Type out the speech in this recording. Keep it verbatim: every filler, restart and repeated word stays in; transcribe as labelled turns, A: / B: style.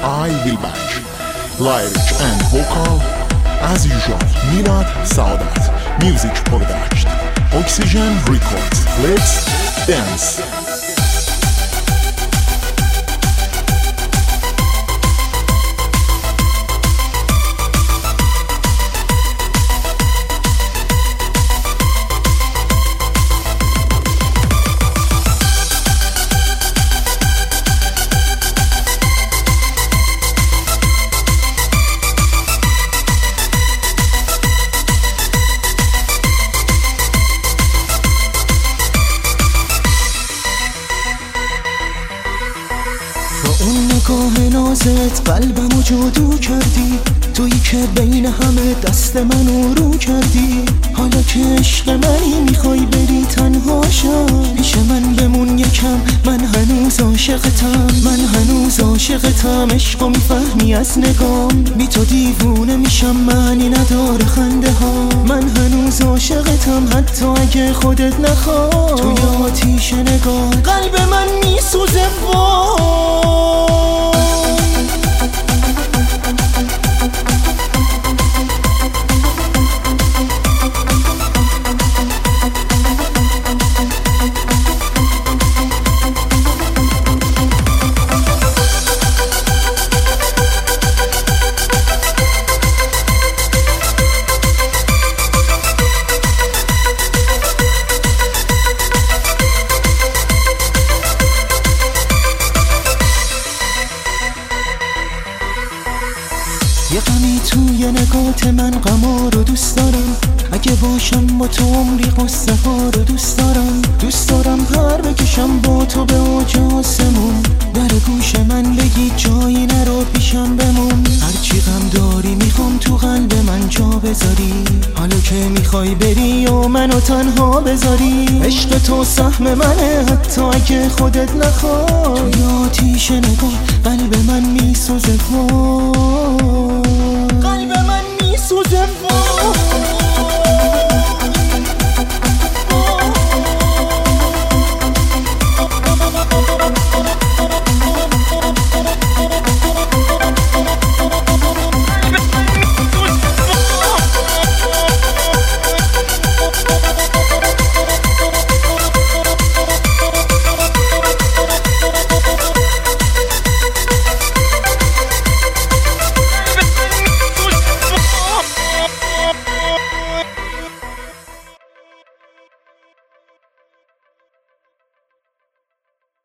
A: I Will Back. Lyric and vocal as usual Milad Saadat. Music production Oxygen Records. Let's dance.
B: اون نگاه نازت قلبمو جادو کردی، تویی که بین همه دست منو رو کردی. حالا که عشق منی میخوای بری تنها شم، پیش من بمون یکم، من هنوز عاشقتم، من هنوز عاشقتم. عشقو میفهمی از نگام، بی تو دیوونه میشم، معنی نداره خنده ها. من هنوز عاشقتم حتی اگه خودت نخوای. توی آتیش نگاه قلب من میسوزه وای. یه غمی توی نگات من، غما رو دوست دارم. اگه باشم با تو عمری قصه ها رو دوست دارم. دوست دارم پر بکشم با تو به اوج آسمون، در گوش من بگی جایی نرو پیشم بمون. هرچی غم داری میخوام تو قلب من جا بذاری، حالا که میخوای بری و منو تنها بذاری. عشق تو سهم منه حتی اگه خودت نخوای. توی آتیش نگاه قلب من میسوزه، قلب من میسوزه.